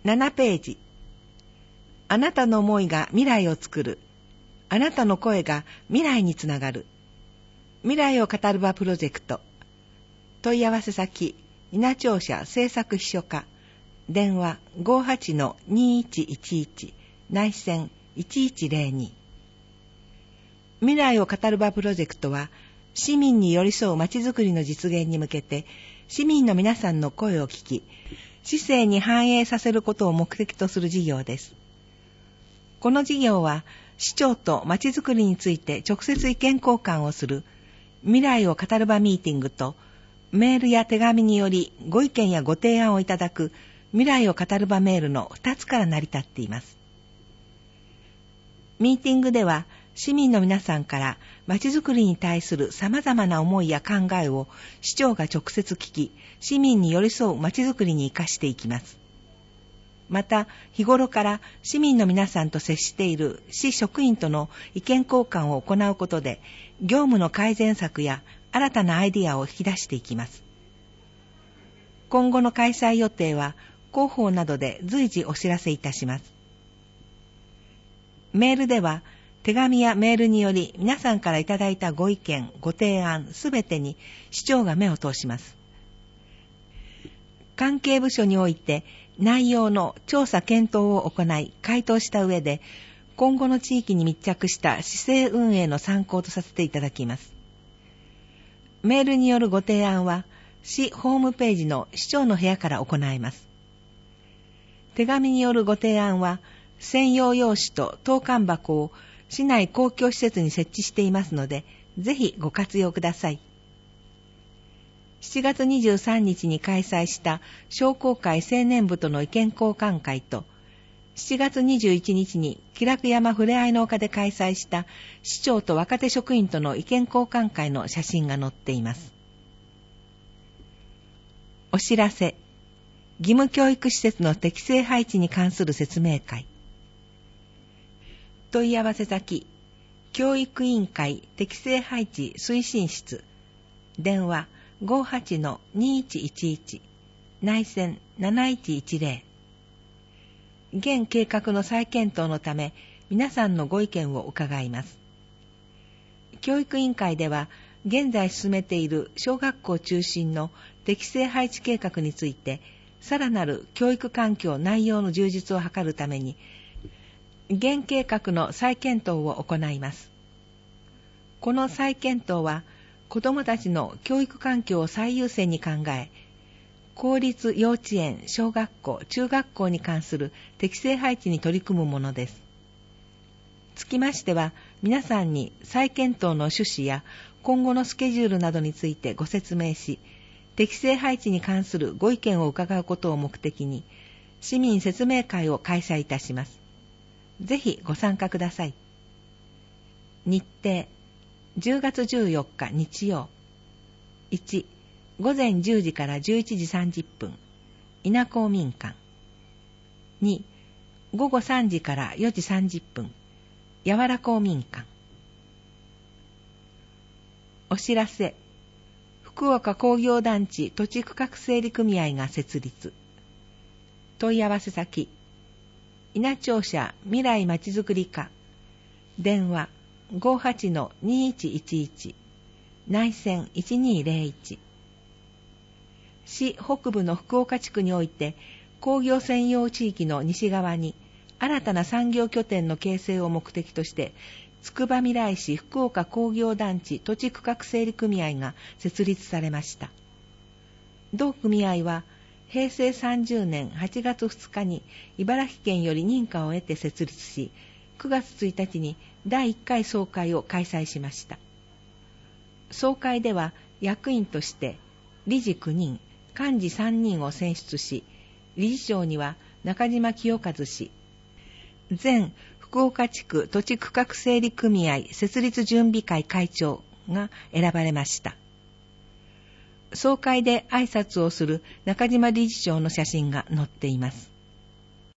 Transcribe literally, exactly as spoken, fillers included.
ななページ。あなたの思いが未来を作る。あなたの声が未来につながる。未来を語る場プロジェクト。問い合わせ先、稲庁舎制作秘書課。電話 ごーはちのにいちいちいち 内線いちいちゼロに。未来を語る場プロジェクトは、市民に寄り添うまちづくりの実現に向けて、市民の皆さんの声を聞き、市政に反映させることを目的とする事業です。この事業は、市長とまちづくりについて直接意見交換をする未来を語る場ミーティングと、メールや手紙によりご意見やご提案をいただく未来を語る場メールのふたつから成り立っています。ミーティングでは、市民の皆さんからまちづくりに対する様々な思いや考えを市長が直接聞き、市民に寄り添うまちづくりに生かしていきます。また、日頃から市民の皆さんと接している市職員との意見交換を行うことで、業務の改善策や新たなアイディアを引き出していきます。今後の開催予定は、広報などで随時お知らせいたします。メールでは、手紙やメールにより皆さんからいただいたご意見、ご提案すべてに市長が目を通します。関係部署において内容の調査検討を行い回答した上で、今後の地域に密着した市政運営の参考とさせていただきます。メールによるご提案は市ホームページの市長の部屋から行います。手紙によるご提案は専用用紙と投函箱を市内公共施設に設置していますので、ぜひご活用ください。しちがつにじゅうさんにちに開催した商工会青年部との意見交換会と、しちがつにじゅういちにちに気楽山ふれあいの丘で開催した市長と若手職員との意見交換会の写真が載っています。お知らせ。義務教育施設の適正配置に関する説明会。問い合わせ先、教育委員会適正配置推進室。電話 ごーはちのにいちいちいち 内線なないちいちゼロ。現計画の再検討のため、皆さんのご意見を伺います。教育委員会では、現在進めている小学校中心の適正配置計画について、さらなる教育環境内容の充実を図るために、現計画の再検討を行います。この再検討は、子どもたちの教育環境を最優先に考え、公立幼稚園、小学校、中学校に関する適正配置に取り組むものです。つきましては、皆さんに再検討の趣旨や今後のスケジュールなどについてご説明し、適正配置に関するご意見を伺うことを目的に、市民説明会を開催いたします。ぜひご参加ください。日程、じゅうがつじゅうよっか日曜。いち、ごぜんじゅうじからじゅういちじさんじゅっぷん、稲公民館。に、ごごさんじからよじさんじゅっぷん、やわら公民館。お知らせ、福岡工業団地土地区画整理組合が設立。問い合わせ先、稲庁舎未来まちづくり課。電話 ごーはちのにいちいちいち 内線いちにゼロいち。市北部の福岡地区において工業専用地域の西側に新たな産業拠点の形成を目的としてつくばみらい市福岡工業団地土地区画整理組合が設立されました。同組合はへいせいさんじゅうねんはちがつふつかに茨城県より認可を得て設立し、くがつついたちにだいいっかい総会を開催しました。総会では役員として理事きゅうにん、幹事さんにんを選出し、理事長には中島清和氏、前福岡地区土地区画整理組合設立準備会会長が選ばれました。総会で挨拶をする中島理事長の写真が載っています。